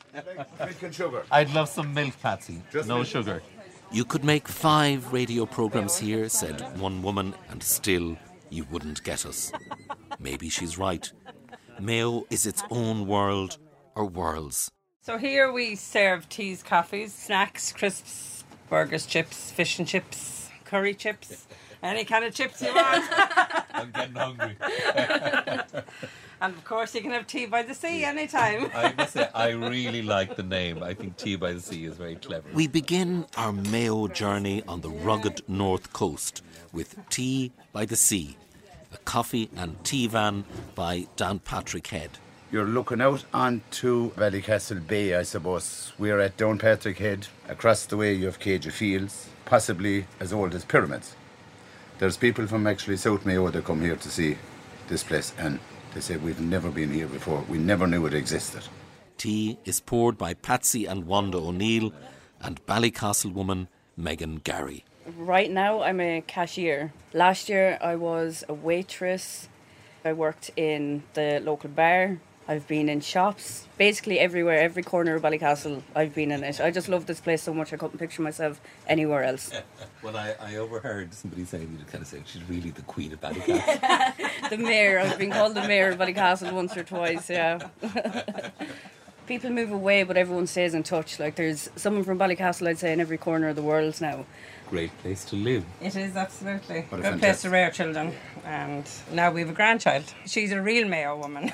Milk and sugar. I'd love some milk, Patsy. Just no milk. sugar. You could make 5 radio programmes here, said one woman, and still you wouldn't get us. Maybe she's right. Mayo is its own world, or worlds. So here we serve teas, coffees, snacks, crisps, burgers, chips, fish and chips, curry chips, any kind of chips you want. I'm getting hungry. And of course you can have tea by the sea anytime. I must say, I really like the name. I think Tea by the Sea is very clever. We begin our Mayo journey on the rugged north coast with Tea by the Sea, a coffee and tea van by Downpatrick Head. You're looking out onto Ballycastle Bay, I suppose. We're at Downpatrick Head. Across the way you have Cage of Fields, possibly as old as pyramids. There's people from actually South Mayo that come here to see this place, and they say we've never been here before. We never knew it existed. Tea is poured by Patsy and Wanda O'Neill and Ballycastle woman Megan Gary. Right now I'm a cashier. Last year I was a waitress. I worked in the local bar. I've been in shops. Basically everywhere, every corner of Ballycastle I've been in it. I just love this place so much I couldn't picture myself anywhere else. Well, I overheard somebody saying, you kind of saying, she's really the queen of Ballycastle. The mayor. I've been called the mayor of Ballycastle once or twice, yeah. People move away, but everyone stays in touch. Like, there's someone from Ballycastle, I'd say, in every corner of the world now. Great place to live. It is, absolutely. What a Good place to rear children. And now we have a grandchild. She's a real Mayo woman.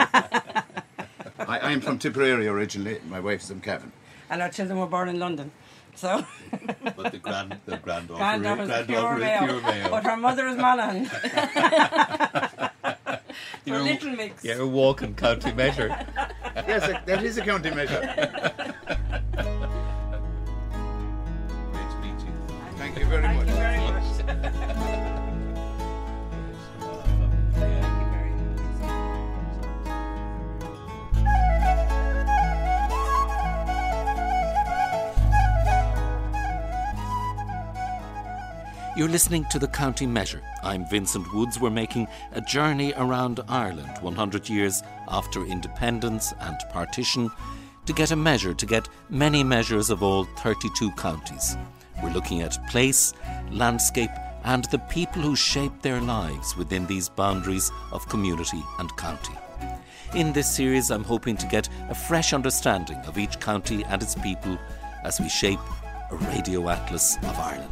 I'm from Tipperary originally. My wife's from Cavan. And our children were born in London. So But the granddaughter granddaughter's is pure Mayo. Mayo. But her mother is Monaghan. You're a little mix. You're a walking county measure. Yes, that is a county measure. Great to meet you. Thank you very Thank much. you very much. You're listening to The County Measure. I'm Vincent Woods. We're making a journey around Ireland 100 years after independence and partition to get a measure, to get many measures of all 32 counties. We're looking at place, landscape and the people who shape their lives within these boundaries of community and county. In this series, I'm hoping to get a fresh understanding of each county and its people as we shape a radio atlas of Ireland.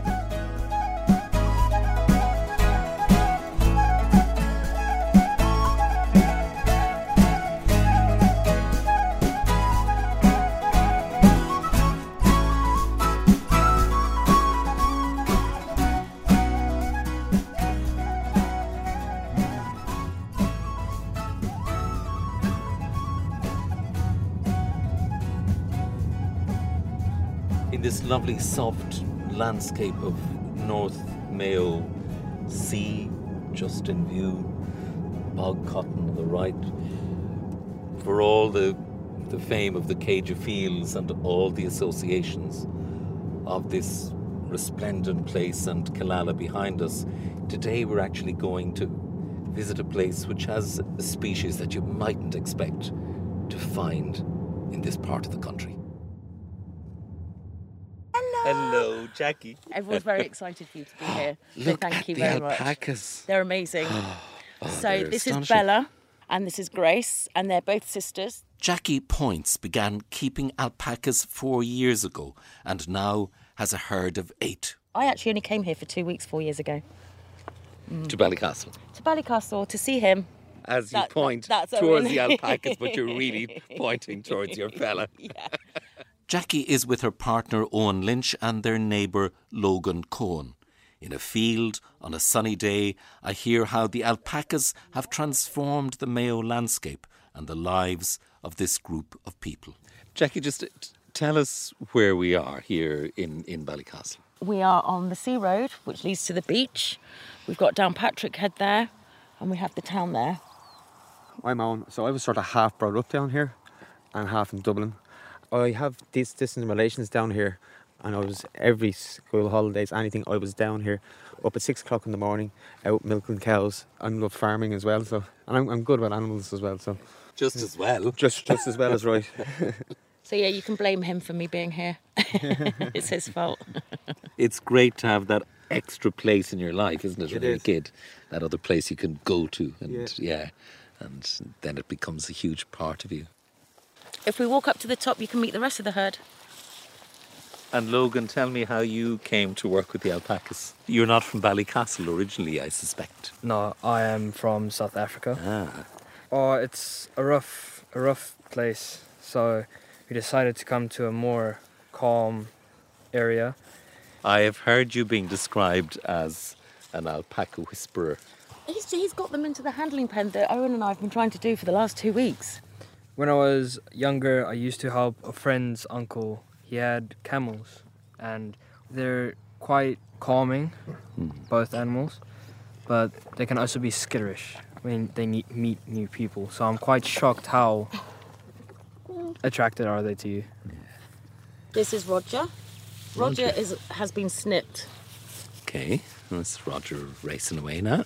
In this lovely soft landscape of North Mayo Sea, just in view, bog cotton on the right, for all the fame of the Cage of Fields and all the associations of this resplendent place and Killala behind us, today we're actually going to visit a place which has a species that you mightn't expect to find in this part of the country. Hello, Jackie. Everyone's very excited for you to be here. So Look thank at you the very much. alpacas. They're amazing. So they're this is astonishing. Bella and this is Grace, and they're both sisters. Jackie Points began keeping alpacas 4 years ago and now has a herd of 8. I actually only came here for 2 weeks 4 years ago To Ballycastle. to Ballycastle to see him. As you That- point that's towards Owen. the alpacas, but you're really pointing towards your fella. Yeah. Jackie is with her partner Owen Lynch and their neighbour Logan Cohen. In a field on a sunny day, I hear how the alpacas have transformed the Mayo landscape and the lives of this group of people. Jackie, just tell us where we are here in Ballycastle. We are on the Sea Road, which leads to the beach. We've got Downpatrick Head there, and we have the town there. I'm Owen. So I was sort of half brought up down here and half in Dublin. I have these distant relations down here, and I was every school holidays, anything, I was down here up at 6 o'clock in the morning, out milking cows. I love farming as well, so and I'm good with animals as well. So Just as well. Just as well as right. So yeah, you can blame him for me being here. It's his fault. It's great to have that extra place in your life, isn't it, when you're a is. kid? That other place you can go to. And Yeah. and then it becomes a huge part of you. If we walk up to the top, you can meet the rest of the herd. And Logan, tell me how you came to work with the alpacas. You're not from Ballycastle originally, I suspect. No, I am from South Africa. Oh, it's a rough place. So we decided to come to a more calm area. I have heard you being described as an alpaca whisperer. He's got them into the handling pen that Owen and I have been trying to do for the last 2 weeks. When I was younger, I used to help a friend's uncle. He had camels, and they're quite calming, both animals, but they can also be skitterish when they meet new people. So I'm quite shocked how attracted are they to you. This is Roger. Roger has been snipped. Okay, that's Roger racing away now.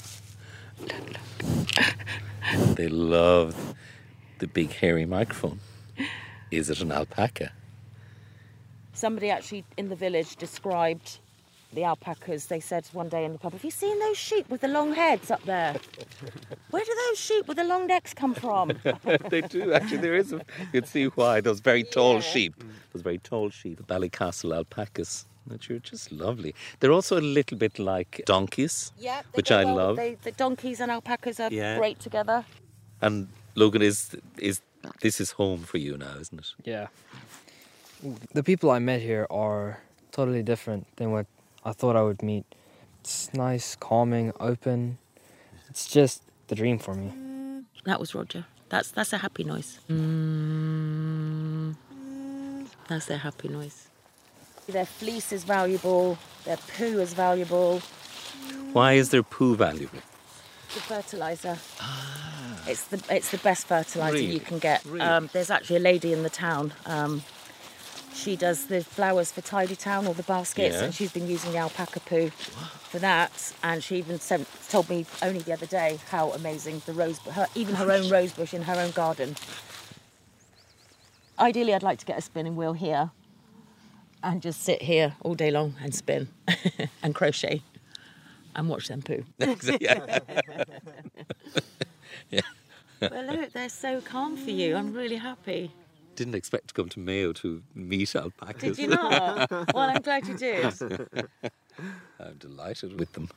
They love the big hairy microphone. Is it an alpaca? Somebody actually in the village described the alpacas. They said one day in the pub, have you seen those sheep with the long heads up there? Where do those sheep with the long necks come from? They do, actually. There is you can see why. Those very tall sheep. Those very tall sheep. The Ballycastle alpacas. That you're just lovely. They're also a little bit like donkeys, which I love. The donkeys and alpacas are Yeah. great together. And Logan, is this is home for you now, isn't it? Yeah. The people I met here are totally different than what I thought I would meet. It's nice, calming, open. It's just the dream for me. That was Roger. That's a happy noise. That's their happy noise. Their fleece is valuable. Their poo is valuable. Why is their poo valuable? The fertiliser. It's the best fertiliser Really? you can get. Really? There's actually a lady in the town. She does the flowers for Tidy Town, or the baskets, Yeah. and she's been using the alpaca poo for that. And she even told me only the other day how amazing the her own rose bush in her own garden. Ideally, I'd like to get a spinning wheel here and just sit here all day long and spin and crochet and watch them poo. Yeah. Well, look, they're so calm for you. I'm really happy. Didn't expect to come to Mayo to meet alpacas. Did you not? Well, I'm glad you did. I'm delighted with them.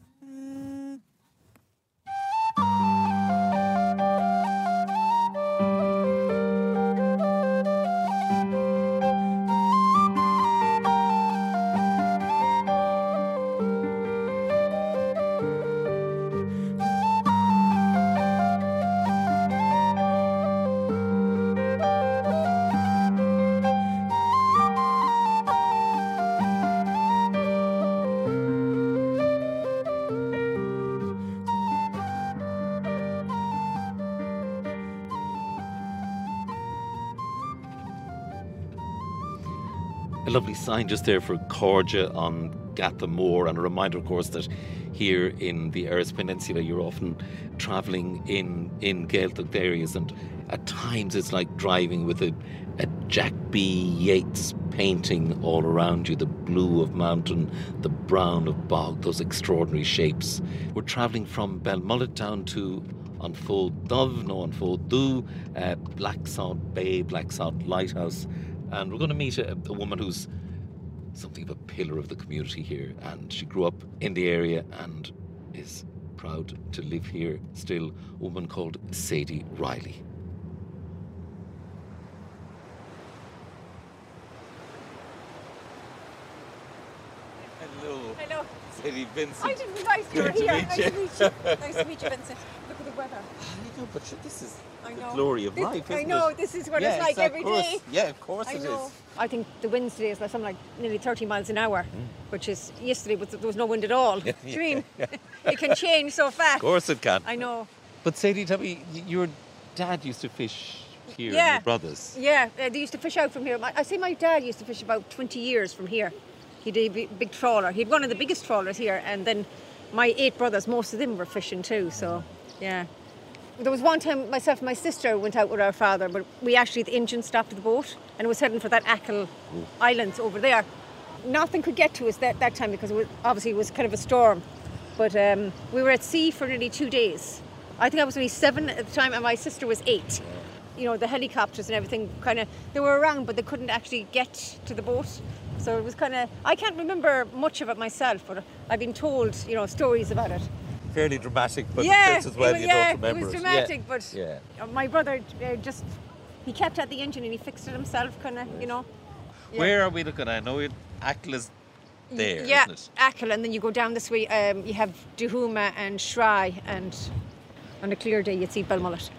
A lovely sign just there for Corja on Gatha Moor, and a reminder, of course, that here in the Erris Peninsula you're often travelling in Gaeltacht areas, and at times it's like driving with a Jack B. Yeats painting all around you, the blue of mountain, the brown of bog, those extraordinary shapes. We're travelling from Belmullet down to Unfold Dove, no Unfold Du, Blacksod Bay, Blacksod Lighthouse. And we're going to meet a woman who's something of a pillar of the community here. And she grew up in the area and is proud to live here still. A woman called Sadie Riley. Hello. Hello. Sadie Vincent. I didn't realise you were Good to here. meet Nice you. to meet you. Nice to meet you, Vincent. Look at the weather. I know, but this is I the know. glory of This- life, I isn't know, it? this is what Yeah, it's like of every course. day. Yeah, of course I it know. is. I think the winds today is like something like nearly 30 miles an hour, which is yesterday there was no wind at all. Do you mean? It can change so fast. Of course it can. I know. But Sadie, tell me, your dad used to fish here, Yeah. your brothers. Yeah, they used to fish out from here. I say my dad used to fish about 20 years from here. He had a big trawler. He had one of the biggest trawlers here, and then my 8 brothers, most of them were fishing too. So, yeah. There was one time myself and my sister went out with our father, but the engine stopped the boat and it was heading for that Achill Islands over there. Nothing could get to us that time because it was kind of a storm. But we were at sea for nearly 2 days. I think I was only 7 at the time and my sister was 8. You know, the helicopters and everything they were around, but they couldn't actually get to the boat. So it was I can't remember much of it myself, but I've been told, stories about it. Fairly dramatic, but just as well you don't remember it was it. dramatic, Yeah. but my brother he kept at the engine and he fixed it himself, Yeah. Where are we looking at? I know Achill is there, yeah, isn't it? Achill, and then you go down this way, you have Dohuma and Shry, and on a clear day you'd see Belmullet.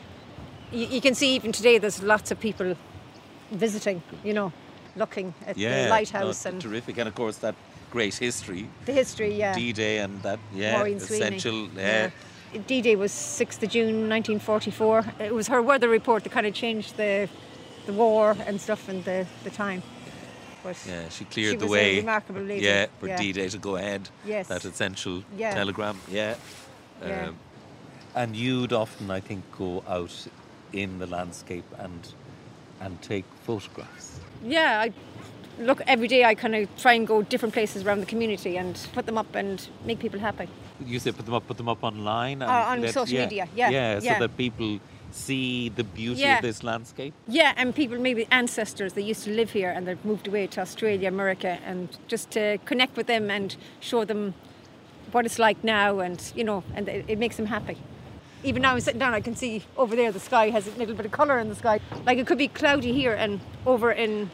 You can see even today there's lots of people visiting, looking at the lighthouse. And terrific, and of course that great history. The history, yeah. D-Day and that, Maureen essential. Sweeney. Yeah. D-Day was 6th of June 1944. It was her weather report that kind of changed the war and stuff and the time. But yeah, she cleared the way. She was a remarkable lady. Yeah, for D-Day to go ahead. Yes. That essential telegram. Yeah. Yeah. And you'd often, I think, go out in the landscape and take photographs. Yeah, look, every day I kind of try and go different places around the community and put them up and make people happy. You say put them up online? And on social media, yeah. So that people see the beauty of this landscape? Yeah, and people, maybe ancestors, they used to live here and they've moved away to Australia, America, and just to connect with them and show them what it's like now and, and it makes them happy. Even now I'm sitting down, I can see over there the sky has a little bit of colour in the sky. Like it could be cloudy here and over in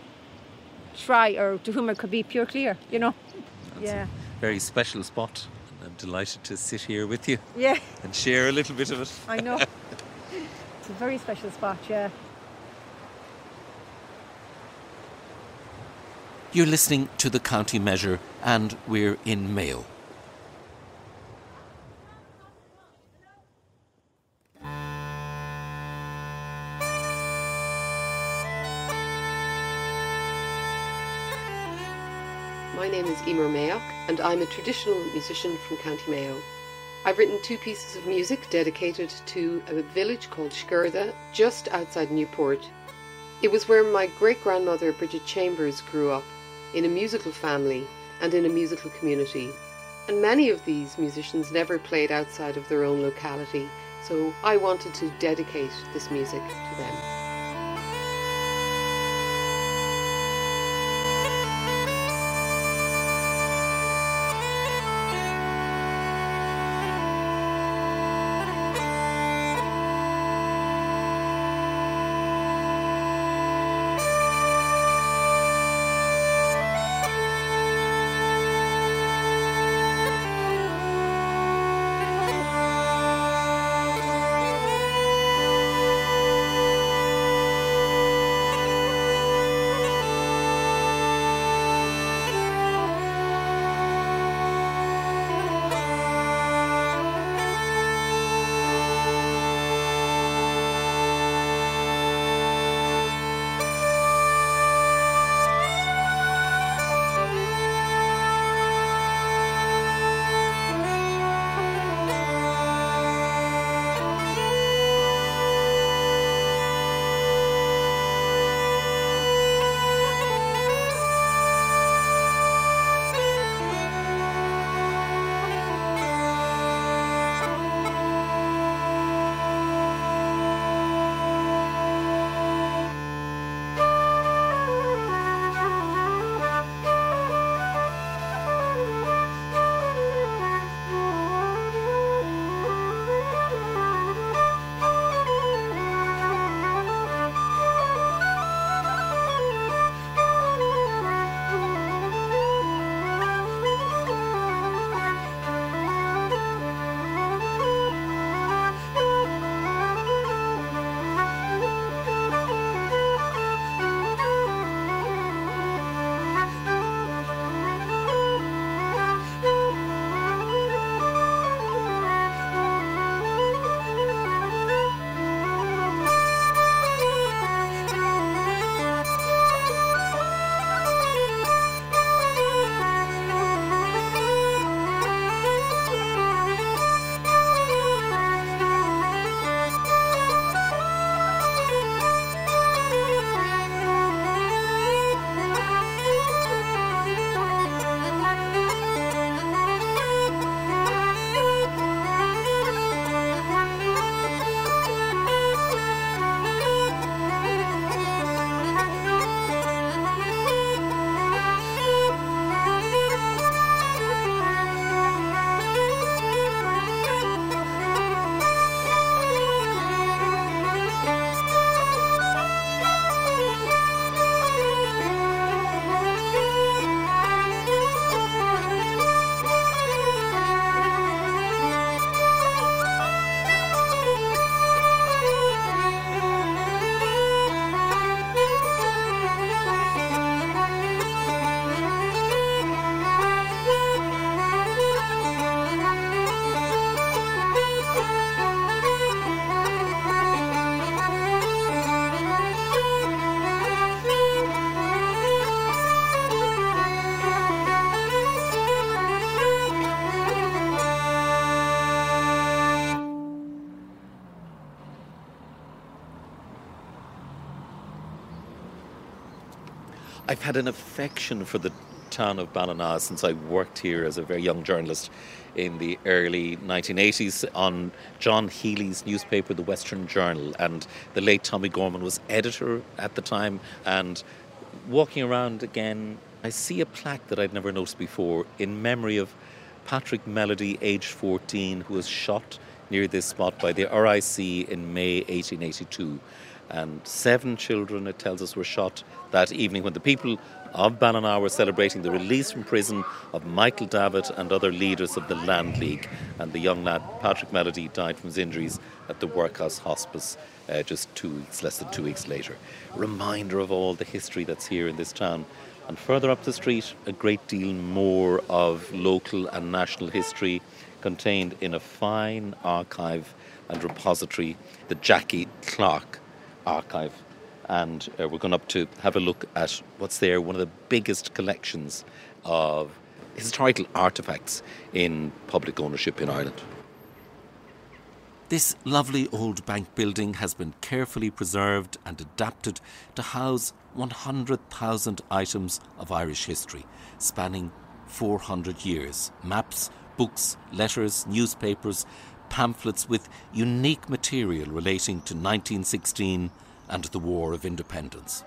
Shry or Dohuma could be pure clear, That's a very special spot. I'm delighted to sit here with you. Yeah. And share a little bit of it. I know. It's a very special spot, yeah. You're listening to The County Measure and we're in Mayo. My name is Emer Mayock and I'm a traditional musician from County Mayo. I've written 2 pieces of music dedicated to a village called Shgerda, just outside Newport. It was where my great-grandmother Bridget Chambers grew up, in a musical family and in a musical community. And many of these musicians never played outside of their own locality, so I wanted to dedicate this music to them. I've had an affection for the town of Ballina since I worked here as a very young journalist in the early 1980s on John Healy's newspaper, The Western Journal, and the late Tommy Gorman was editor at the time. And walking around again, I see a plaque that I'd never noticed before in memory of Patrick Melody, aged 14, who was shot near this spot by the RIC in May 1882. And 7 children, it tells us, were shot that evening when the people of Ballina were celebrating the release from prison of Michael Davitt and other leaders of the Land League. And the young lad, Patrick Melody, died from his injuries at the Workhouse Hospice just less than 2 weeks later. Reminder of all the history that's here in this town. And further up the street, a great deal more of local and national history contained in a fine archive and repository, the Jackie Clark Archive. And we're going up to have a look at what's there, one of the biggest collections of historical artefacts in public ownership in Ireland. This lovely old bank building has been carefully preserved and adapted to house 100,000 items of Irish history, spanning 400 years. Maps, books, letters, newspapers, pamphlets with unique material relating to 1916 and the War of Independence.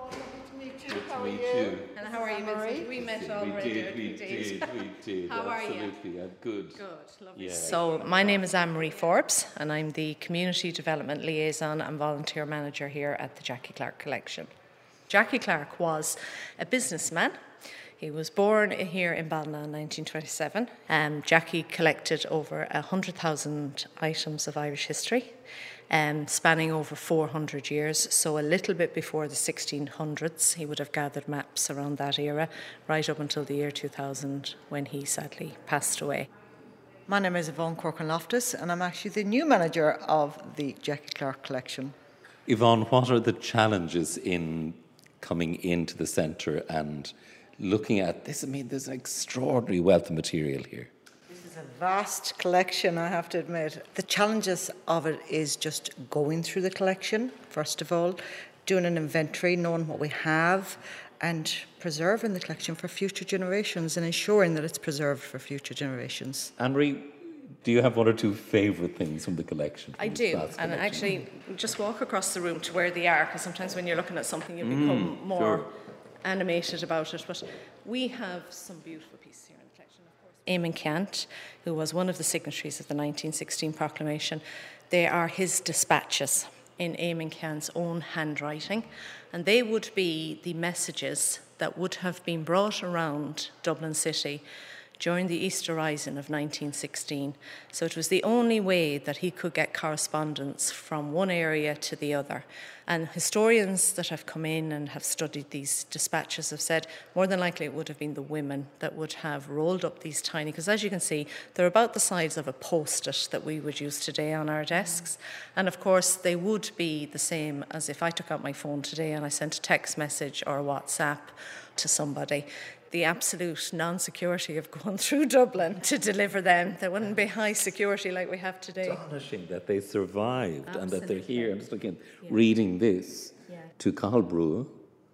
How are you? And how are you, Vincent? We met already. We did. How are you? Absolutely, good. Good, lovely. Yeah. So my name is Anne-Marie Forbes and I'm the Community Development Liaison and Volunteer Manager here at the Jackie Clark Collection. Jackie Clark was a businessman. He was born here in Ballina in 1927. Jackie collected over 100,000 items of Irish history, spanning over 400 years, so a little bit before the 1600s. He would have gathered maps around that era, right up until the year 2000 when he sadly passed away. My name is Yvonne Corkin-Loftus and I'm actually the new manager of the Jackie Clark Collection. Yvonne, what are the challenges in coming into the centre and looking at this? I mean, there's an extraordinary wealth of material here. This is a vast collection, I have to admit. The challenges of it is just going through the collection, first of all, doing an inventory, knowing what we have, and preserving the collection for future generations and ensuring that it's preserved for future generations. Anne-Marie, do you have one or two favourite things from the collection? I do, and actually just walk across the room to where they are, because sometimes when you're looking at something you become more animated about it. But we have some beautiful pieces here in the collection, of course. Eamon Ceannt, who was one of the signatories of the 1916 proclamation, they are his dispatches in Eamon Ceannt's own handwriting, and they would be the messages that would have been brought around Dublin City during the Easter Rising of 1916. So it was the only way that he could get correspondence from one area to the other. And historians that have come in and have studied these dispatches have said more than likely it would have been the women that would have rolled up these tiny, because as you can see, they're about the size of a post-it that we would use today on our desks. And of course, they would be the same as if I took out my phone today and I sent a text message or a WhatsApp to somebody. The absolute non-security of going through Dublin to deliver them. There wouldn't be high security like we have today. Astonishing that they survived and that they're here. I'm just looking, reading this. To Cathal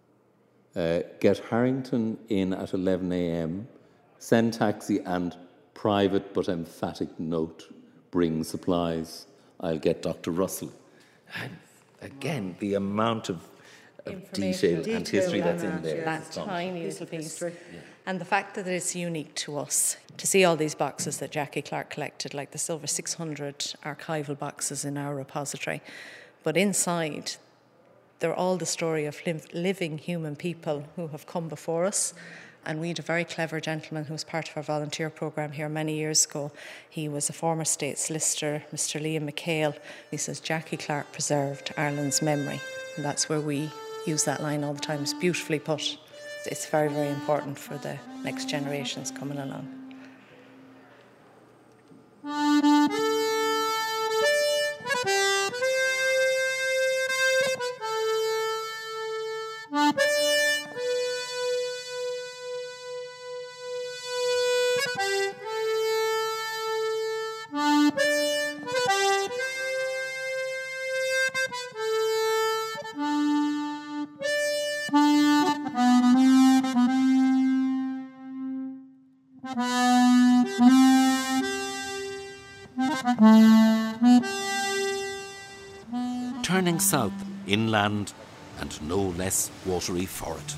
get Harrington in at 11 a.m, send taxi and private but emphatic note, bring supplies. I'll get Dr. Russell. And again, the amount of detail and history that's in there. That tiny little piece. And the fact that it's unique to us, to see all these boxes that Jackie Clark collected, like there's over 600 archival boxes in our repository, but inside they're all the story of living human people who have come before us. And we had a very clever gentleman who was part of our volunteer programme here many years ago. He was a former state solicitor, Mr. Liam McHale. He says, Jackie Clark preserved Ireland's memory. And that's where we use that line all the time. It's beautifully put. It's very, very important for the next generations coming along. turning south, inland, and no less watery for it.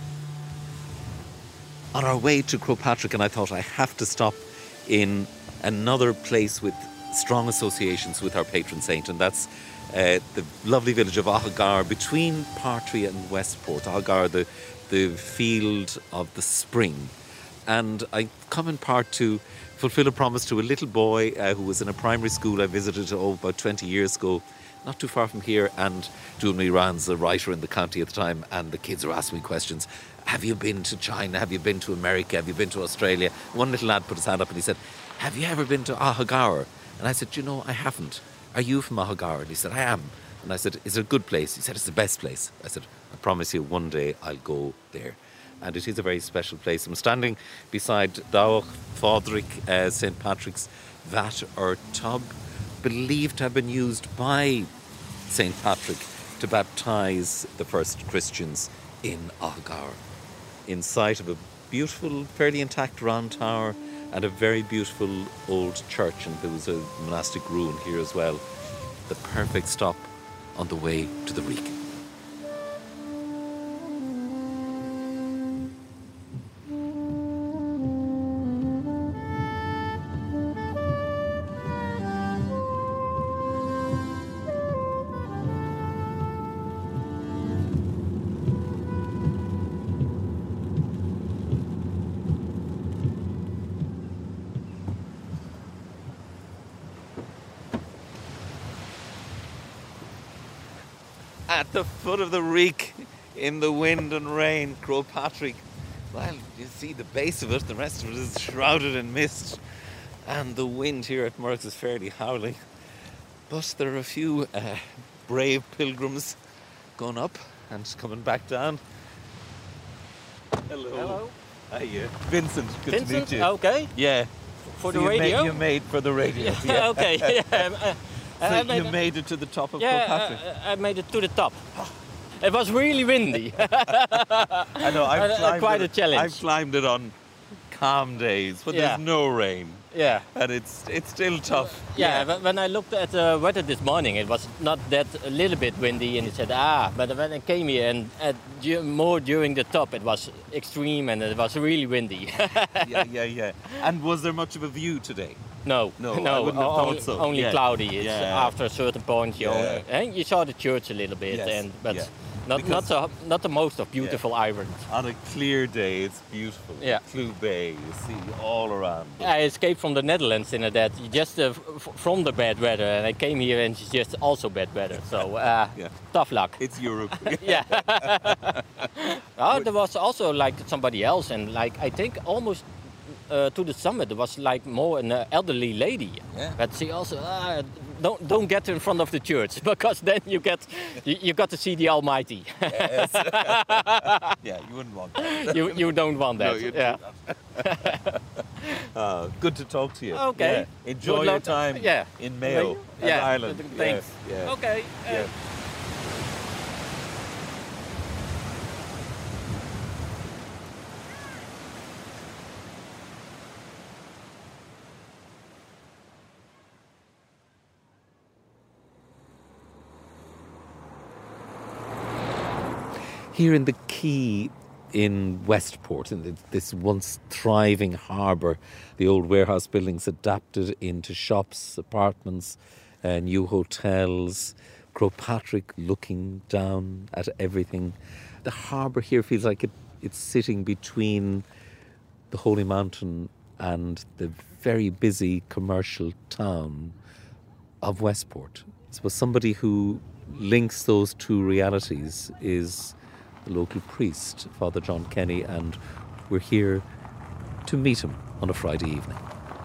On our way to Crowpatrick, and I thought I have to stop in another place with strong associations with our patron saint, and that's the lovely village of Ahagar between Partry and Westport. Ahagar, the field of the spring. And I come in part to fulfill a promise to a little boy who was in a primary school I visited about 20 years ago, not too far from here, and Julie Ran's a writer in the county at the time, and the kids are asking me questions. Have you been to China? Have you been to America? Have you been to Australia? One little lad put his hand up and he said, have you ever been to Ahagar? And I said, I haven't. Are you from Ahagar? And he said, I am. And I said, is it a good place? He said, it's the best place. I said, I promise you one day I'll go there. And it is a very special place. I'm standing beside Dowach Fodric, St. Patrick's vat or tub, believed to have been used by St. Patrick to baptise the first Christians in Ahagar, in sight of a beautiful, fairly intact round tower and a very beautiful old church, and there was a monastic ruin here as well. The perfect stop on the way to the Reek. At the foot of the Reek, in the wind and rain, Crowpatrick. Well, you see the base of it, the rest of it is shrouded in mist, and the wind here at Merks is fairly howling. But there are a few brave pilgrims going up and coming back down. Hello. Hello. Hiya. Vincent, good Vincent? to meet you. Okay. Yeah. For So the radio? You made for the radio. Yeah. Okay. So you made it to the top of Crowpatrick? I made it to the top. It was really windy. I know, I've climbed quite it. a challenge. I've climbed it on calm days, but Yeah. there's no rain. Yeah. And it's still tough. Yeah, but when I looked at the weather this morning, it was not that a little bit windy, and it said, but when I came here and more during the top, it was extreme and it was really windy. Yeah. And was there much of a view today? No, I wouldn't have thought so. only Yeah. cloudy. It's Yeah. after a certain point, you saw the church a little bit, Yes. but Because- not the most of beautiful island. On a clear day, it's beautiful. Yeah. Clew Bay, you see all around. I escaped from the Netherlands in that just from the bad weather, and I came here and it's just also bad weather. So tough luck. It's Europe. Yeah. There was also like somebody else, and like I think almost to the summit there was like more an elderly lady. Yeah. But she also don't get in front of the church because then you got to see the Almighty. Yes. Yeah, you wouldn't want that. You don't want that. No, you yeah. Good to talk to you. Okay. Yeah. Enjoy Good your luck. time in Mayo, Ireland. Thanks. Yes. Yeah. Okay. Yeah. Here in the quay in Westport, in this once thriving harbour, the old warehouse buildings adapted into shops, apartments, new hotels, Crowpatrick looking down at everything. The harbour here feels like it's sitting between the Holy Mountain and the very busy commercial town of Westport. I suppose somebody who links those two realities is the local priest, Father John Kenny, and we're here to meet him on a Friday evening.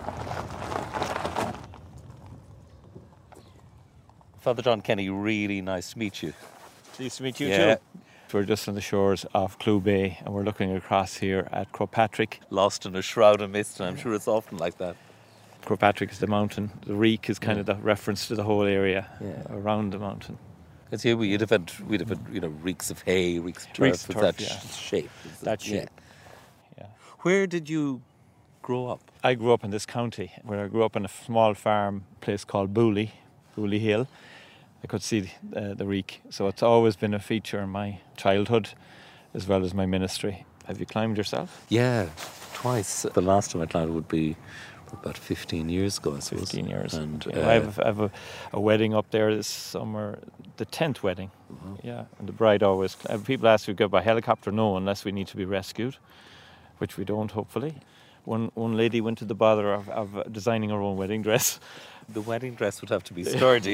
Father John Kenny, really nice to meet you. Pleased to meet you too. We're just on the shores of Clew Bay and we're looking across here at Crowpatrick. Lost in a shroud of mist, and I'm sure it's often like that. Crowpatrick is the mountain. The Reek is kind of the reference to the whole area around the mountain. Because here we'd have had reeks of hay, reeks of turf, with that shape. That shape. Yeah. Where did you grow up? I grew up in this county, where I grew up on a small farm place called Booley Hill. I could see the reek. So it's always been a feature in my childhood as well as my ministry. Have you climbed yourself? Yeah, twice. The last time I climbed would be about 15 years ago, I suppose. 15 years. And I have a wedding up there this summer, the 10th wedding. Yeah, and the bride always... people ask if we go by helicopter. No, unless we need to be rescued, which we don't, hopefully. One lady went to the bother of designing her own wedding dress. The wedding dress would have to be sturdy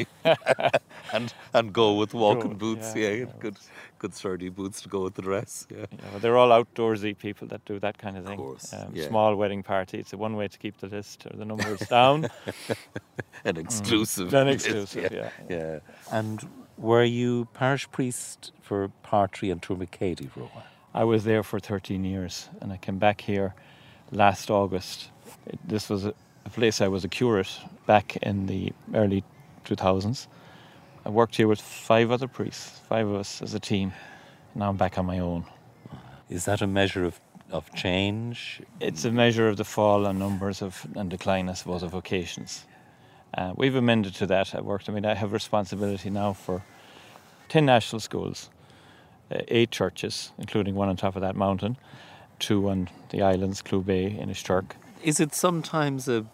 and go with walking boots. Yeah, good sturdy boots to go with the dress. Yeah, well, they're all outdoorsy people that do that kind of thing. Of course. Small wedding party. It's one way to keep the list or the numbers down. An exclusive. An exclusive, yeah. And were you parish priest for Partry and Tourmacady for a while? I was there for 13 years and I came back here last August. This was a place I was a curate back in the early 2000s. I worked here with 5 other priests, 5 of us as a team. Now I'm back on my own. Is that a measure of change? It's a measure of the fall in numbers and decline, I suppose, of vocations. We've amended to that. I have responsibility now for 10 national schools, 8 churches, including one on top of that mountain, 2 on the islands, Clew Bay, Inishturk. Is it sometimes a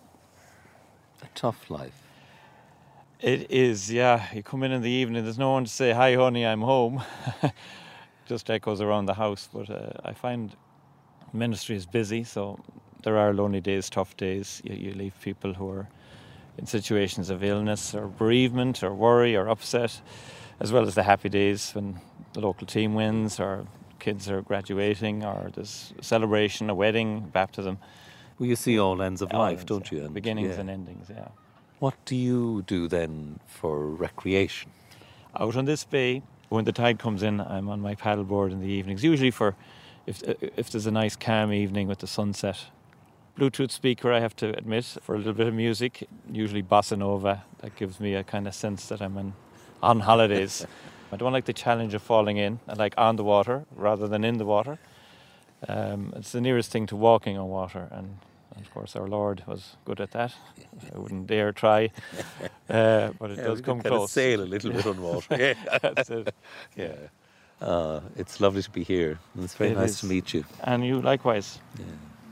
tough life? It is, yeah. You come in the evening, there's no one to say, "Hi, honey, I'm home." Just echoes around the house. But I find ministry is busy, so there are lonely days, tough days. You leave people who are in situations of illness or bereavement or worry or upset, as well as the happy days when the local team wins or kids are graduating or there's a celebration, a wedding, baptism. Well, you see all ends of life, don't you? And beginnings and endings, yeah. What do you do then for recreation? Out on this bay, when the tide comes in, I'm on my paddleboard in the evenings, usually for if there's a nice calm evening with the sunset. Bluetooth speaker, I have to admit, for a little bit of music, usually bossa nova. That gives me a kind of sense that I'm on holidays. I don't like the challenge of falling in. I like on the water rather than in the water. It's the nearest thing to walking on water, and of course our Lord was good at that. I wouldn't dare try, but it does come close. Sail a little bit on water. That's it. Yeah. It's lovely to be here, and it's very nice to meet you. And you likewise. Yeah.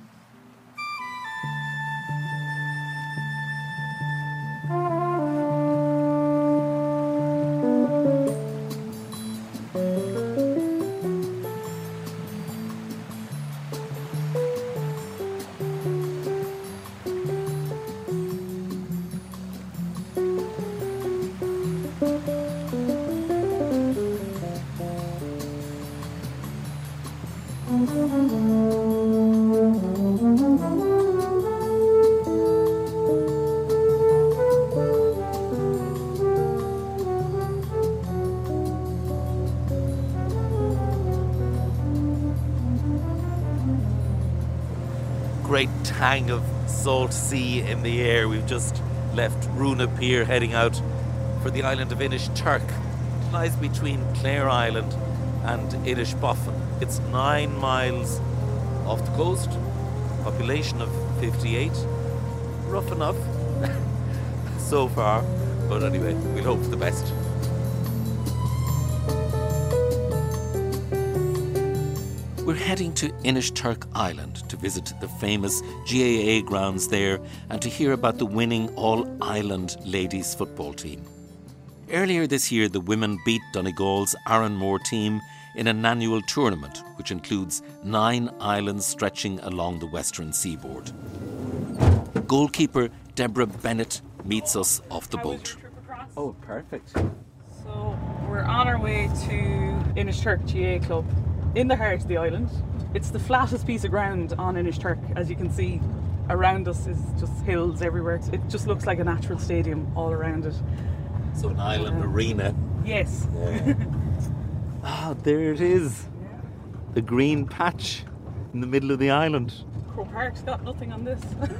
Great tang of salt sea in the air. We've just left Runa Pier heading out for the island of Inishturk. It lies between Clare Island and Inishbofin. It's 9 miles off the coast, population of 58. Rough enough so far, but anyway, we'll hope for the best. We're heading to Inishturk Island to visit the famous GAA grounds there and to hear about the winning all-island ladies football team. Earlier this year, the women beat Donegal's Arranmore team in an annual tournament which includes 9 islands stretching along the western seaboard. Goalkeeper Deborah Bennett meets us off the boat. Oh, perfect. So we're on our way to Inishturk GAA Club, in the heart of the island. It's the flattest piece of ground on Inishturk. As you can see, around us is just hills everywhere. It just looks like a natural stadium all around it. So an island arena. Yes. Ah, there it is. The green patch in the middle of the island. Crow Park's got nothing on this.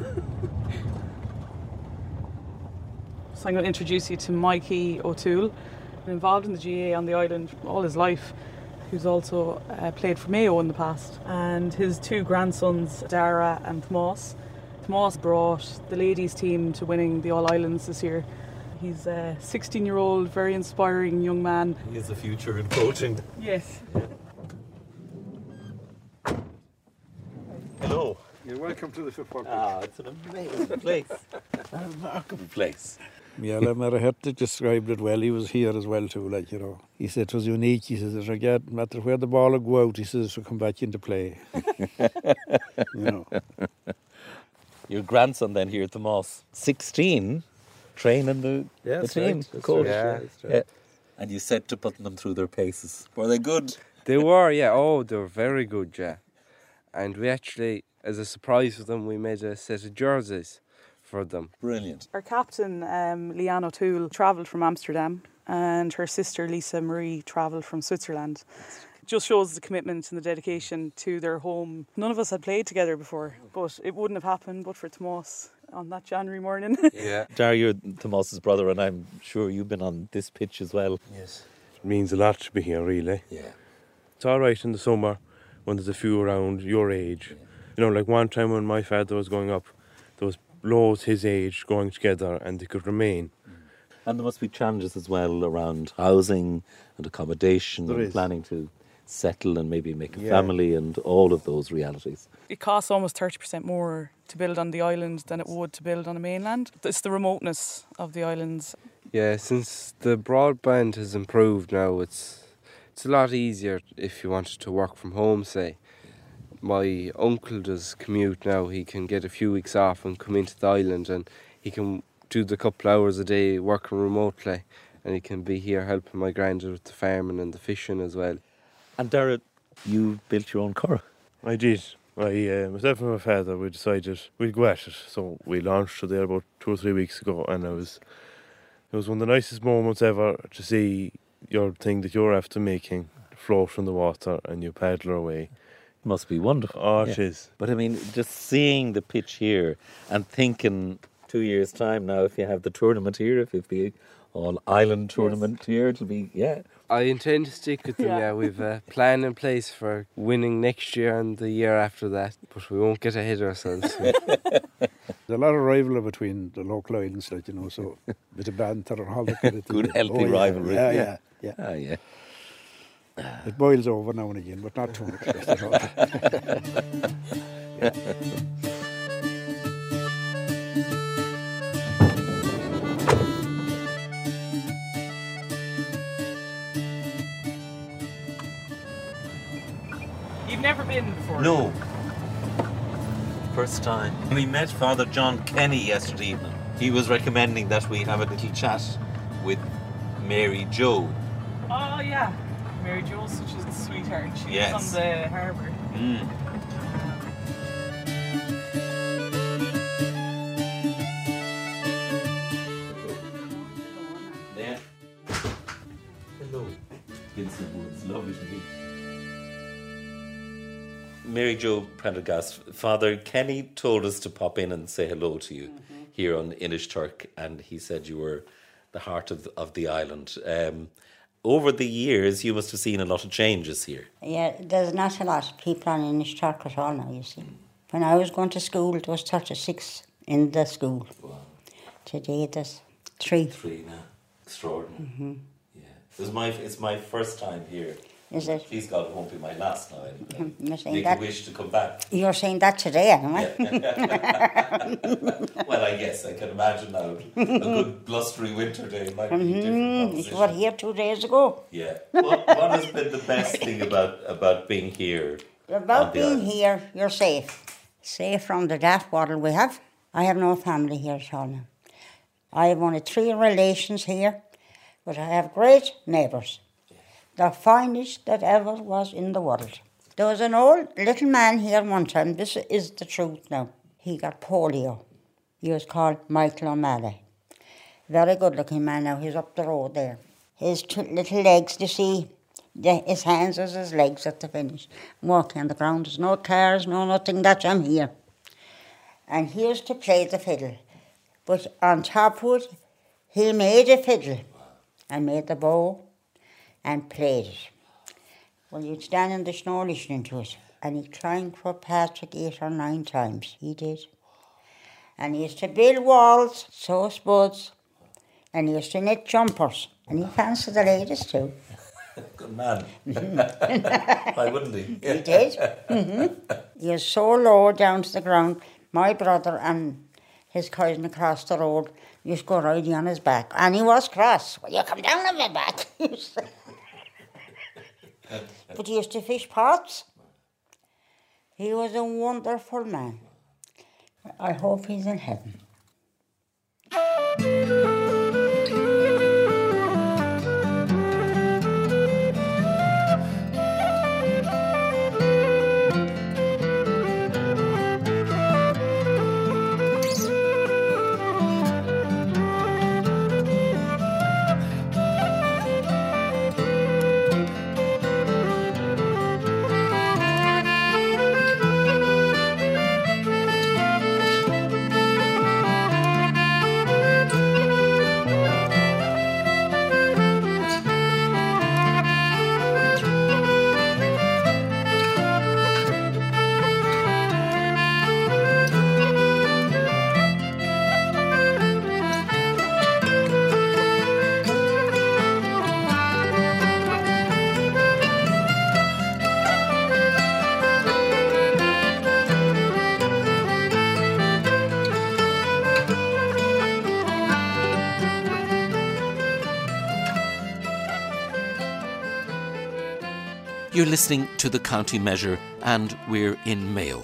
So I'm going to introduce you to Mikey O'Toole, been involved in the GAA on the island all his life, who's also played for Mayo in the past, and his 2 grandsons, Dara and Tomás. Tomás brought the ladies team to winning the All Islands this year. He's a 16-year-old, very inspiring young man. He has a future in coaching. Yes. Hello. You're welcome to the football pitch. Ah, it's an amazing place. A remarkable place. Miala Maraherty described it well. He was here as well too, like, you know. He said it was unique. He says, no matter where the ball will go out, he says it will come back into play. You know. Your grandson then here at the Moss, 16, training the team, right, the coach. Right. Yeah. And you said to putting them through their paces. Were they good? They were, yeah. Oh, they were very good, yeah. And we actually, as a surprise for them, we made a set of jerseys for them. Brilliant. Our captain, Leanne O'Toole, travelled from Amsterdam, and her sister, Lisa Marie, travelled from Switzerland. It just shows the commitment and the dedication to their home. None of us had played together before, but it wouldn't have happened but for Tomas on that January morning. Yeah. Dar, you're Tomas's brother, and I'm sure you've been on this pitch as well. Yes. It means a lot to be here, really. Yeah. It's all right in the summer when there's a few around your age. Yeah. You know, like one time when my father was going up, there was loads his age going together and they could remain. And there must be challenges as well around housing and accommodation and planning to settle and maybe make a family and all of those realities. It costs almost 30% more to build on the island than it would to build on the mainland. It's the remoteness of the islands. Yeah, since the broadband has improved now, it's a lot easier if you wanted to work from home, say. My uncle does commute now. He can get a few weeks off and come into the island, and he can do the couple hours a day working remotely, and he can be here helping my granddad with the farming and the fishing as well. And Dara, you built your own car? I did. Myself and my father, we decided we'd go at it. So we launched it there about 2 or 3 weeks ago, and it was one of the nicest moments ever to see your thing that you're after making float in the water and you paddle away. It must be wonderful. Oh, it is. But I mean, just seeing the pitch here and thinking 2 years' time now, if you have the tournament here, if it's the all-island tournament here, it'll be, I intend to stick with them, yeah. We've a plan in place for winning next year and the year after that, but we won't get ahead of ourselves. There's a lot of rivalry between the local islands, like, you know, so a bit of banter and all that kind of thing. Good, healthy rivalry. Yeah. Ah, yeah. It boils over now and again, but not too much. You've never been before? No. First time. We met Father John Kenny yesterday evening. He was recommending that we have a little chat with Mary Jo. Oh, yeah. Mary Jo's such a sweetheart. She Yes. lives on the harbour. There. Hello. Vincent Woods, lovely to meet you. Mary Jo Prendergast, Father Kenny told us to pop in and say hello to you here on Inishturk, and he said you were the heart of the island. Over the years, you must have seen a lot of changes here. Yeah, there's not a lot of people on Inishturk at all now, you see. When I was going to school, there was 36 in the school. Wow. Today there's 3. 3 now. Extraordinary. Mm-hmm. Yeah. It's my first time here. Is it? Please God, it won't be my last now. Anyway. You're saying Make that? a wish to come back. You're saying that today, anyway. Well, I guess I can imagine now. A good blustery winter day might be a different proposition. You were here 2 days ago. Yeah. What has been the best thing about being here? About being here, you're safe. Safe from the daft waddle we have. I have no family here at all now. I have only 3 relations here, but I have great neighbours. The finest that ever was in the world. There was an old little man here one time, this is the truth now. He got polio. He was called Michael O'Malley. Very good looking man now, he's up the road there. His little legs, you see, his hands as his legs at the finish. Walking on the ground, there's no cars, no nothing, that's I'm here. And he used to play the fiddle. But on top of it, he made a fiddle and made the bow and played it. Well, you'd stand in the snow listening to it. And he climbed for Patrick 8 or 9 times. He did. And he used to build walls, sow spuds, And he used to knit jumpers. And he fancied the ladies too. Good man. Mhm. Why wouldn't he? He did. He was so low down to the ground. My brother and his cousin across the road used to go riding on his back. And he was cross. Well, you come down on my back. But he used to fish pots. He was a wonderful man. I hope he's in heaven. You're listening to the County Measure, and we're in Mayo.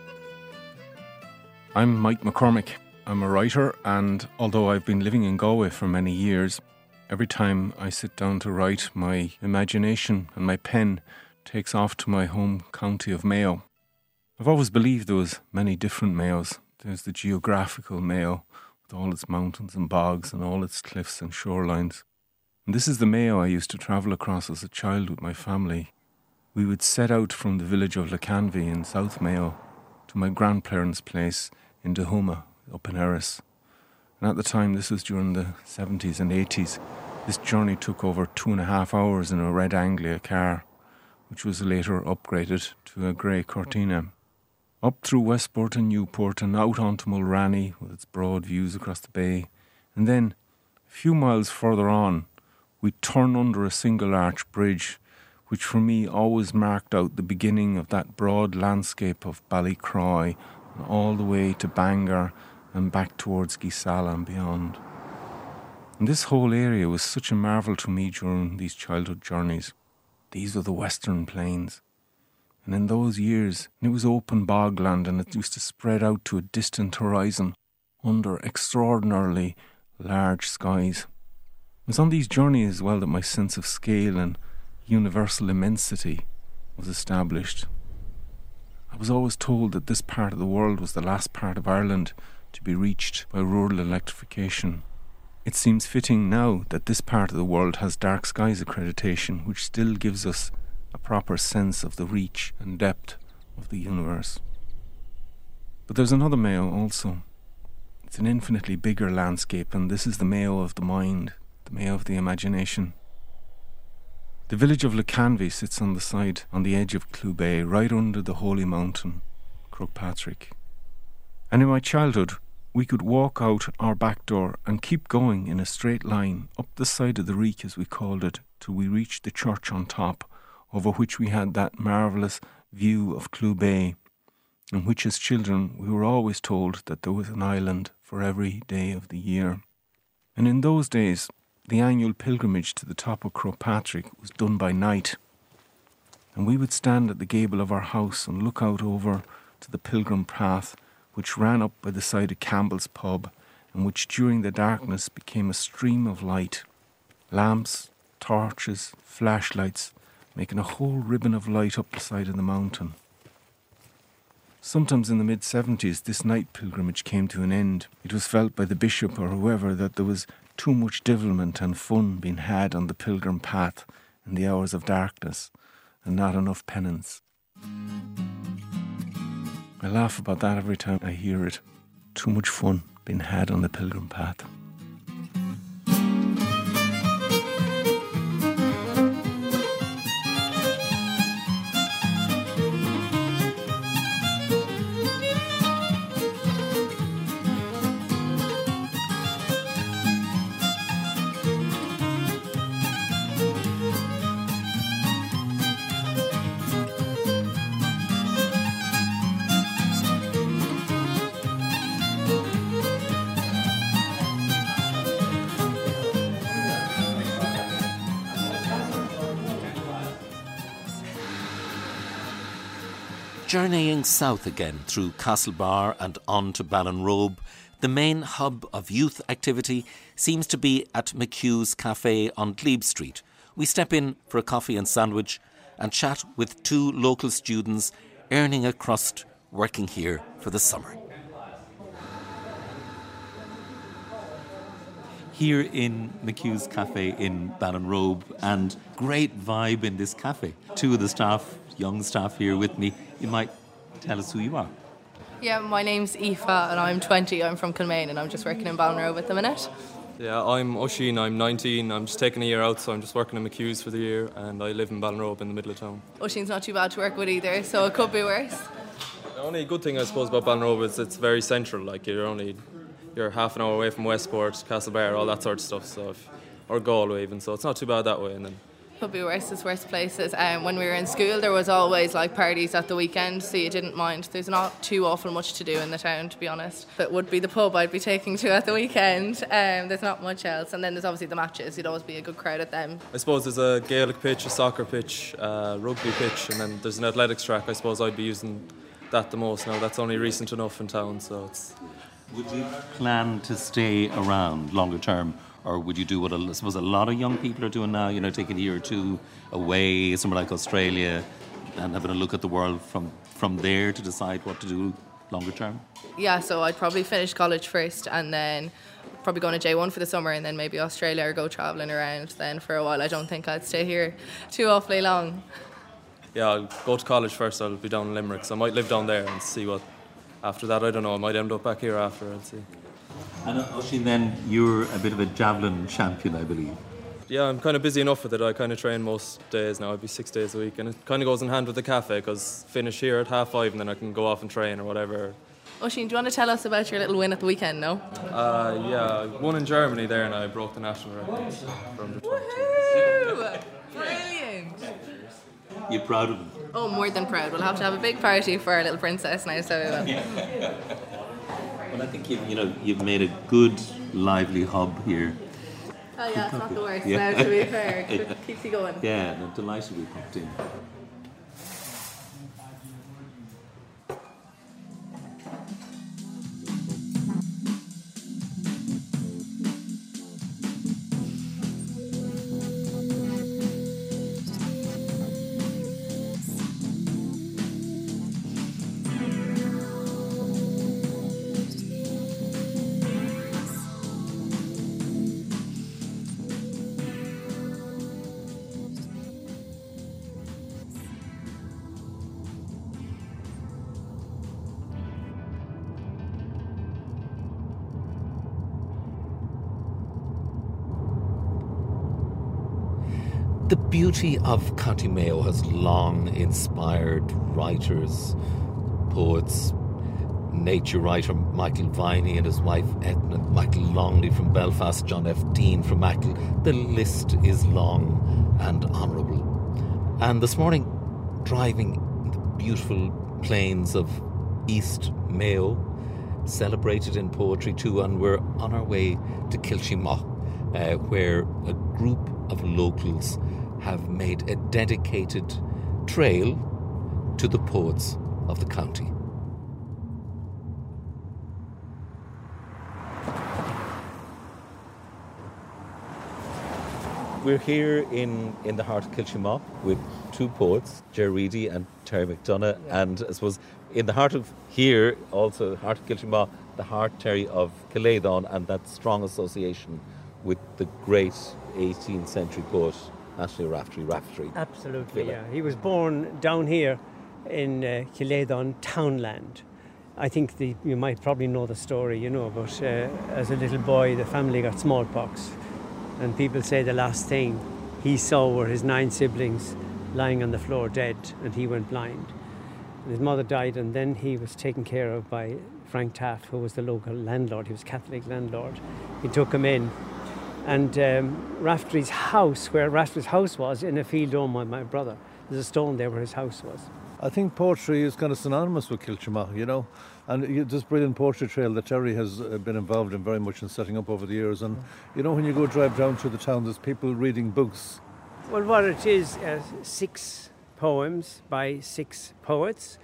I'm Mike McCormick. I'm a writer, and although I've been living in Galway for many years, every time I sit down to write, my imagination and my pen takes off to my home county of Mayo. I've always believed there was many different Mayos. There's the geographical Mayo, with all its mountains and bogs and all its cliffs and shorelines. And this is the Mayo I used to travel across as a child with my family. We would set out from the village of Lecanvy in South Mayo to my grandparents' place in Dahuma, up in Erris. And at the time, this was during the 70s and 80s, this journey took over 2.5 hours in a red Anglia car, which was later upgraded to a grey Cortina. Up through Westport and Newport and out onto Mulranny with its broad views across the bay. And then, a few miles further on, we'd turn under a single arch bridge, which for me always marked out the beginning of that broad landscape of Ballycroy and all the way to Bangor and back towards Gisala and beyond. And this whole area was such a marvel to me during these childhood journeys. These were the Western Plains. And in those years, it was open bogland and it used to spread out to a distant horizon under extraordinarily large skies. It was on these journeys as well that my sense of scale and universal immensity was established. I was always told that this part of the world was the last part of Ireland to be reached by rural electrification. It seems fitting now that this part of the world has dark skies accreditation, which still gives us a proper sense of the reach and depth of the universe. But there's another Mayo also. It's an infinitely bigger landscape, and this is the Mayo of the mind, the Mayo of the imagination. The village of Lecanvy sits on the side, on the edge of Clubay, right under the holy mountain, Croagh-Patrick. And in my childhood, we could walk out our back door and keep going in a straight line up the side of the reek, as we called it, till we reached the church on top, over which we had that marvellous view of Clubay, in which as children we were always told that there was an island for every day of the year. And in those days, the annual pilgrimage to the top of Croagh-Patrick was done by night, and we would stand at the gable of our house and look out over to the pilgrim path which ran up by the side of Campbell's pub, and which during the darkness became a stream of light. Lamps, torches, flashlights, making a whole ribbon of light up the side of the mountain. Sometimes in the mid-70s, this night pilgrimage came to an end. It was felt by the bishop or whoever that there was too much devilment and fun being had on the pilgrim path in the hours of darkness, and not enough penance. I laugh about that every time I hear it. Too much fun being had on the pilgrim path. Journeying south again through Castlebar and on to Ballinrobe, the main hub of youth activity seems to be at McHugh's Cafe on Glebe Street. We step in for a coffee and sandwich and chat with 2 local students earning a crust working here for the summer. Here in McHugh's Cafe in Ballinrobe, and great vibe in this cafe. 2 of the staff, young staff here with me. You might tell us who you are. Yeah, my name's Aoife and I'm 20. I'm from Kilmaine and I'm just working in Ballinrobe at the minute. Yeah, I'm Oisín, I'm 19. I'm just taking a year out, so I'm just working in McHugh's for the year, and I live in Ballinrobe in the middle of town. Oisín's not too bad to work with either, so it could be worse. The only good thing I suppose about Ballinrobe is it's very central. Like you're half an hour away from Westport, Castlebar, all that sort of stuff. Or Galway even, so it's not too bad that way. And then could be worse. There's worse places. When we were in school, there was always like parties at the weekend, so you didn't mind. There's not too awful much to do in the town, to be honest. That would be the pub I'd be taking to at the weekend. There's not much else, and then there's obviously the matches. You'd always be a good crowd at them. I suppose there's a Gaelic pitch, a soccer pitch, a rugby pitch, and then there's an athletics track. I suppose I'd be using that the most now. That's only recent enough in town, so it's. Would you plan to stay around longer term? Or would you do what I suppose a lot of young people are doing now, taking a year or 2 away, somewhere like Australia, and having a look at the world from there to decide what to do longer term? Yeah, so I'd probably finish college first and then probably go on a J1 for the summer and then maybe Australia or go travelling around then for a while. I don't think I'd stay here too awfully long. Yeah, I'll go to college first. I'll be down in Limerick, so I might live down there and see what. After that, I don't know. I might end up back here after. I'll see. And Oisín, then you're a bit of a javelin champion, I believe. Yeah, I'm kind of busy enough with it. I kind of train most days now. I'd be 6 days a week, and it kind of goes in hand with the cafe because finish here at 5:30 and then I can go off and train or whatever. Oisín, do you want to tell us about your little win at the weekend, no? Yeah, I won in Germany there and I broke the national record for under 20. Woohoo! Brilliant! You're proud of them? Oh, more than proud. We'll have to have a big party for our little princess now, so we will. Well, I think you've made a good, lively hub here. Oh yeah, it's not the worst Yeah. now, to be fair. It keeps you going. Yeah, and I'm delighted we popped in. The beauty of County Mayo has long inspired writers, poets, nature writer Michael Viney and his wife Etna, Michael Longley from Belfast, John F. Dean from Achill. The list is long and honourable. And this morning, driving in the beautiful plains of East Mayo, celebrated in poetry too, and we're on our way to Kilchimagh, where a group of locals have made a dedicated trail to the poets of the county. We're here in the heart of Kilchimagh with 2 poets, Ger Reedy and Terry McDonough, and I suppose in the heart of here, also heart of Kilchimagh, the heart, Terry, of Killaidon and that strong association with the great 18th century poet Ashley Raftery. Absolutely, yeah. He was born down here in Killaidon townland. I think you might probably know the story, but as a little boy the family got smallpox, and people say the last thing he saw were his 9 siblings lying on the floor dead, and he went blind. And his mother died, and then he was taken care of by Frank Taff, who was the local landlord. He was a Catholic landlord. He took him in. And Raftery's house, where Raftery's house was, in a field owned by my brother. There's a stone there where his house was. I think poetry is kind of synonymous with Kilchimagh, and this brilliant poetry trail that Terry has been involved in very much in setting up over the years. And, when you go drive down through the town, there's people reading books. Well, what it is, 6 poems by 6 poets.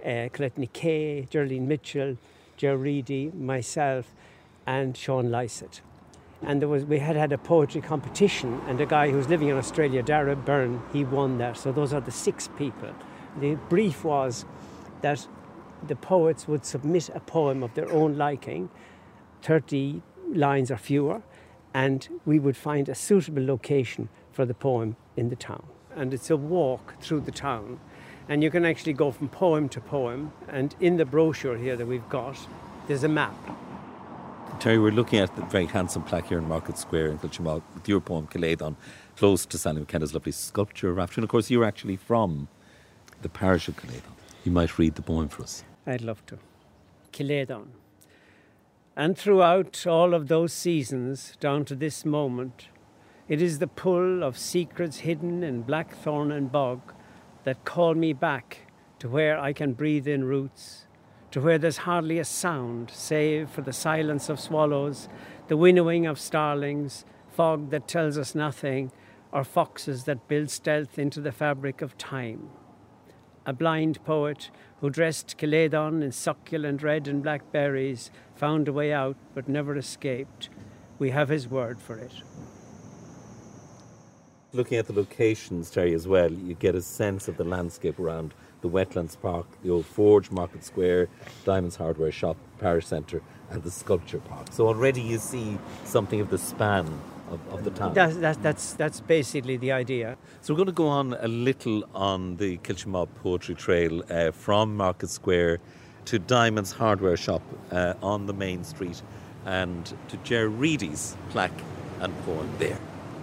Colette Kay, Geraldine Mitchell, Ger Reedy, myself, and Sean Lysett. And we had a poetry competition, and a guy who was living in Australia, Dara Byrne, he won that. So those are the 6 people. The brief was that the poets would submit a poem of their own liking, 30 lines or fewer, and we would find a suitable location for the poem in the town. And it's a walk through the town, and you can actually go from poem to poem, and in the brochure here that we've got, there's a map. Terry, we're looking at the very handsome plaque here in Market Square in Kiltimagh with your poem Kiledon, close to Sally McKenna's lovely sculpture of Raftery. And of course you're actually from the parish of Kiledon. You might read the poem for us. I'd love to. Kiledon. And throughout all of those seasons, down to this moment, it is the pull of secrets hidden in blackthorn and bog that call me back to where I can breathe in roots, to where there's hardly a sound save for the silence of swallows, the winnowing of starlings, fog that tells us nothing, or foxes that build stealth into the fabric of time. A blind poet who dressed Kiledon in succulent red and black berries found a way out but never escaped. We have his word for it. Looking at the locations, Terry, as well, you get a sense of the landscape around the Wetlands Park, the Old Forge, Market Square, Diamonds Hardware Shop, Parish Centre and the Sculpture Park. So already you see something of the span of the town. That's basically the idea. So we're going to go on a little on the Kiltimagh Poetry Trail from Market Square to Diamonds Hardware Shop on the main street and to Ger Reedy's plaque and poem there.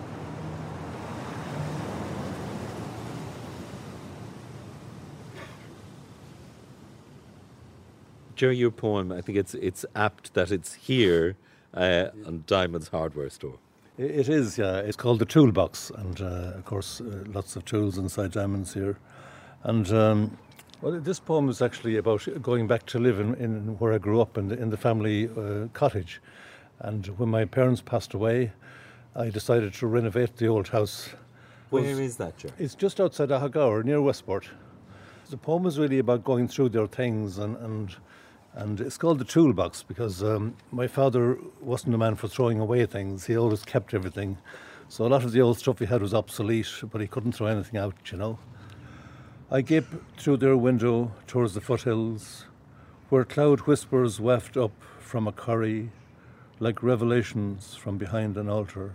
Jerry, your poem, I think it's apt that it's here on Diamond's hardware store. It is, yeah. It's called the Toolbox, and of course, lots of tools inside Diamonds here. And well, this poem is actually about going back to live in where I grew up, in the family cottage. And when my parents passed away, I decided to renovate the old house. Where is that, Jerry? It's just outside Ahagour, near Westport. The poem is really about going through their things and it's called the Toolbox because my father wasn't a man for throwing away things. He always kept everything. So a lot of the old stuff he had was obsolete, but he couldn't throw anything out, you know. I gape through their window towards the foothills, where cloud whispers waft up from a corrie, like revelations from behind an altar.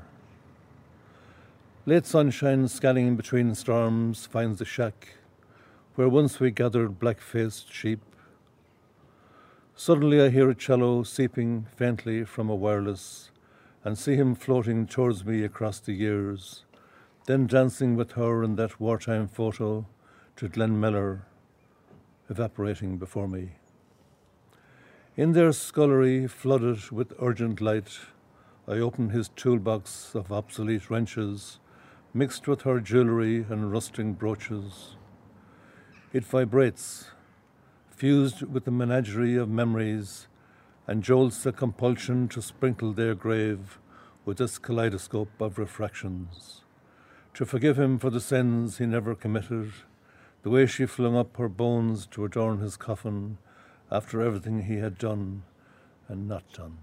Late sunshine scanning between storms finds the shack, where once we gathered black-faced sheep. Suddenly I hear a cello seeping faintly from a wireless and see him floating towards me across the years, then dancing with her in that wartime photo to Glenmiller, evaporating before me. In their scullery, flooded with urgent light, I open his toolbox of obsolete wrenches, mixed with her jewellery and rusting brooches. It vibrates, fused with the menagerie of memories, and jolts the compulsion to sprinkle their grave with this kaleidoscope of refractions. To forgive him for the sins he never committed, the way she flung up her bones to adorn his coffin after everything he had done and not done.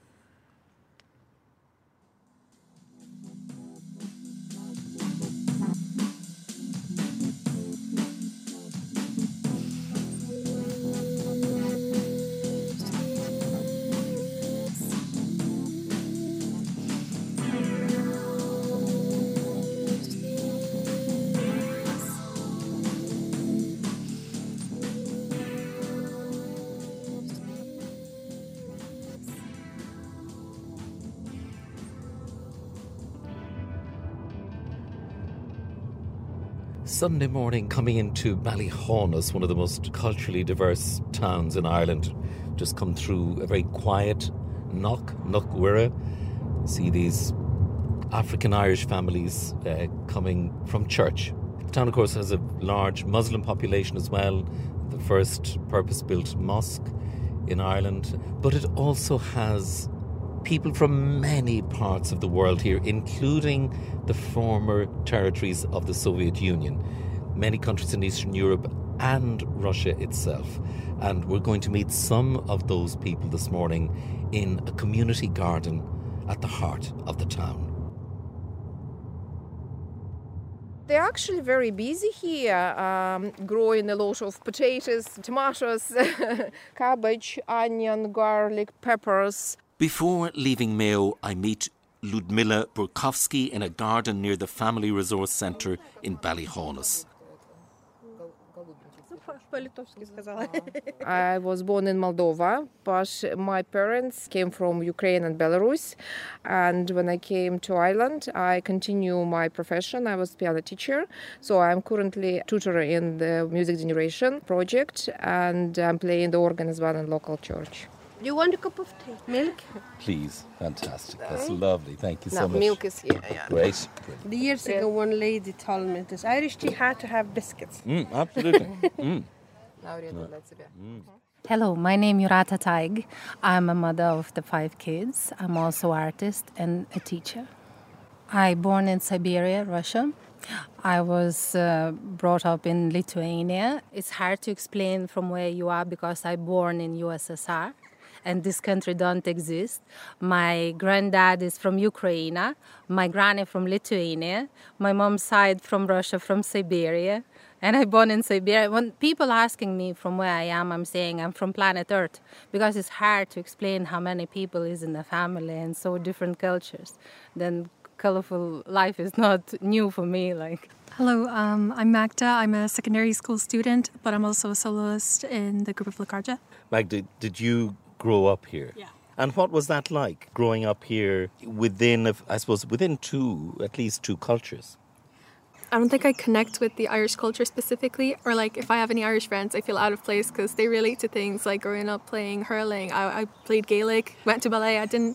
Sunday morning coming into Ballyhaunis, one of the most culturally diverse towns in Ireland. Just come through a very quiet Knock Wirra. See these African-Irish families coming from church. The town, of course, has a large Muslim population as well, the first purpose-built mosque in Ireland. But it also has people from many parts of the world here, including the former territories of the Soviet Union. Many countries in Eastern Europe and Russia itself. And we're going to meet some of those people this morning in a community garden at the heart of the town. They're actually very busy here, growing a lot of potatoes, tomatoes, cabbage, onion, garlic, peppers. Before leaving Mayo, I meet Ludmila Burkowski in a garden near the Family Resource Centre in Ballyhaunis. I was born in Moldova, but my parents came from Ukraine and Belarus. And when I came to Ireland, I continue my profession. I was piano teacher, so I'm currently tutor in the Music Generation project, and I'm playing the organ as well in local church. Do you want a cup of tea? Milk? Please, fantastic. That's lovely. Thank you so much. Milk is here, yeah. Great. The years ago, one lady told me this Irish tea had to have biscuits. Absolutely. Hello, my name is Jurata Taig. I'm a mother of the 5 kids. I'm also an artist and a teacher. I born in Siberia, Russia. I was brought up in Lithuania. It's hard to explain from where you are because I born in USSR and this country don't exist. My granddad is from Ukraine, my granny from Lithuania, my mom's side from Russia, from Siberia. And I born in Siberia. When people asking me from where I am, I'm saying I'm from planet Earth because it's hard to explain how many people is in the family and so different cultures. Then colorful life is not new for me. Hello, I'm Magda. I'm a secondary school student, but I'm also a soloist in the group of Lukarja. Magda, did you grow up here? Yeah. And what was that like, growing up here within, within at least two cultures? I don't think I connect with the Irish culture specifically, or if I have any Irish friends, I feel out of place because they relate to things like growing up playing hurling. I played Gaelic, went to ballet. I didn't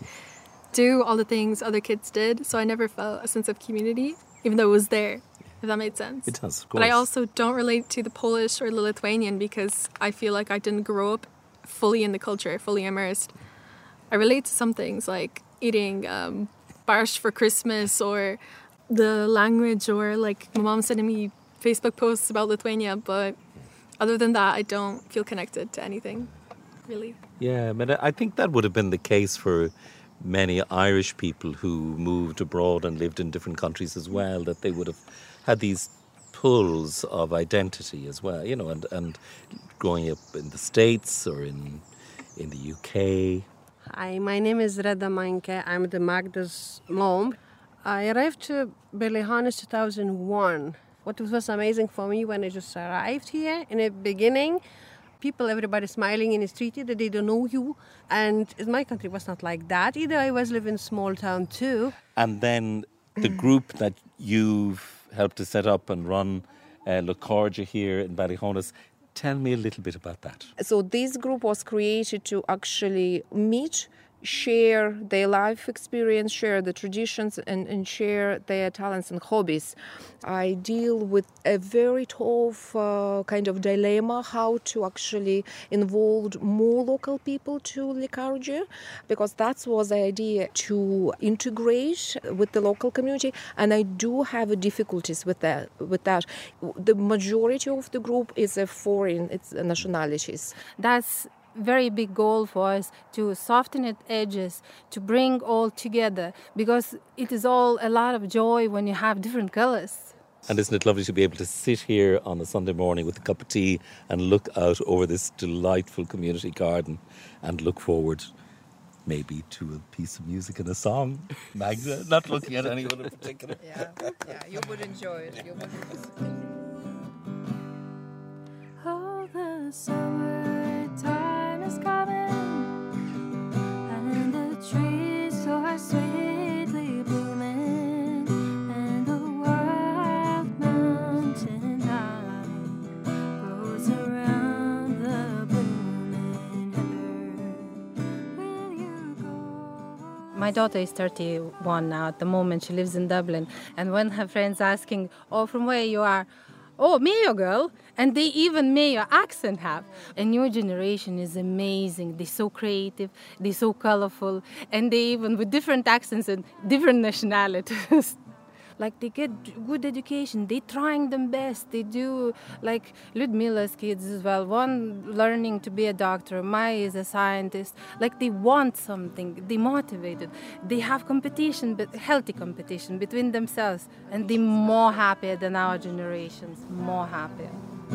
do all the things other kids did, so I never felt a sense of community, even though it was there, if that made sense. It does, of course. But I also don't relate to the Polish or the Lithuanian because I feel like I didn't grow up fully in the culture, fully immersed. I relate to some things like eating barsh for Christmas or the language, or my mom sending me Facebook posts about Lithuania, but other than that, I don't feel connected to anything, really. Yeah, but I think that would have been the case for many Irish people who moved abroad and lived in different countries as well, that they would have had these pulls of identity as well, and growing up in the States or in the UK. Hi, my name is Reda Manke. I'm the Magda's mom. I arrived to Ballyhaunis 2001. What was amazing for me when I just arrived here in the beginning, everybody smiling in the street, either they don't know you. And my country was not like that. Either I was living in a small town too. And then the group that you've helped to set up and run, Lukarja here in Ballyhaunis, tell me a little bit about that. So this group was created to actually meet, share their life experience, share the traditions, and share their talents and hobbies. I deal with a very tough kind of dilemma how to actually involve more local people to Lukarja, because that was the idea, to integrate with the local community, and I do have difficulties with that. The majority of the group is foreign nationalities. That's very big goal for us, to soften its edges, to bring all together, because it is all a lot of joy when you have different colors. And isn't it lovely to be able to sit here on a Sunday morning with a cup of tea and look out over this delightful community garden and look forward maybe to a piece of music and a song. Magda, not looking at anyone in particular. Yeah, you would enjoy it. Oh, the summertime is coming, and the trees are sweetly blooming, and the wild mountain high grows around the blooming heather. Will you go? My daughter is 31 now. At the moment, she lives in Dublin, and when her friends asking, "Oh, from where you are?" "Oh, Mayo girl," and they even Mayo accent have. A new generation is amazing. They're so creative, they're so colorful, and they even with different accents and different nationalities. like they get good education, they trying them best, they do, like Ludmila's kids as well, one learning to be a doctor, Maya is a scientist, like they want something, they motivated, they have competition, but healthy competition between themselves, and they're more happier than our generations, more happier.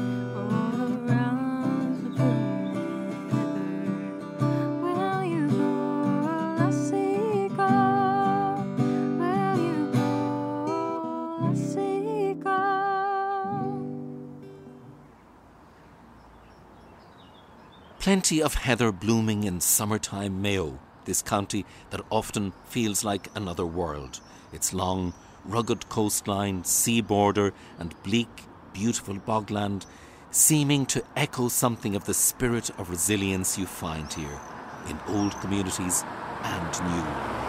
Plenty of heather blooming in summertime Mayo, this county that often feels like another world. Its long, rugged coastline, sea border and bleak, beautiful bogland seeming to echo something of the spirit of resilience you find here, in old communities and new.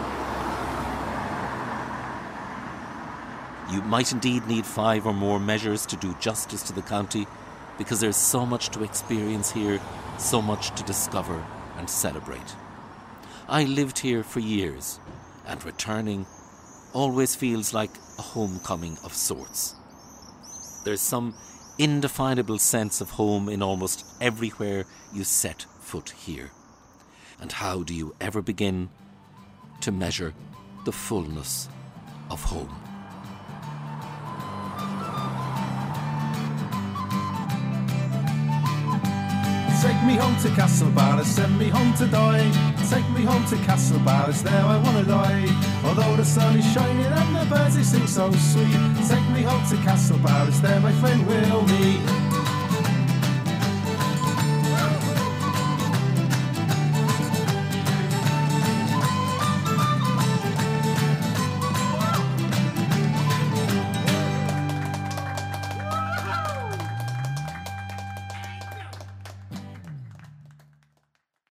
You might indeed need 5 or more measures to do justice to the county, because there's so much to experience here, so much to discover and celebrate. I lived here for years, and returning always feels like a homecoming of sorts. There's some indefinable sense of home in almost everywhere you set foot here. And how do you ever begin to measure the fullness of home? Take me home to Castlebar, send me home to die. Take me home to Castlebar, it's there I wanna lie. Although the sun is shining and the birds they sing so sweet. Take me home to Castlebar, it's there my friend will meet.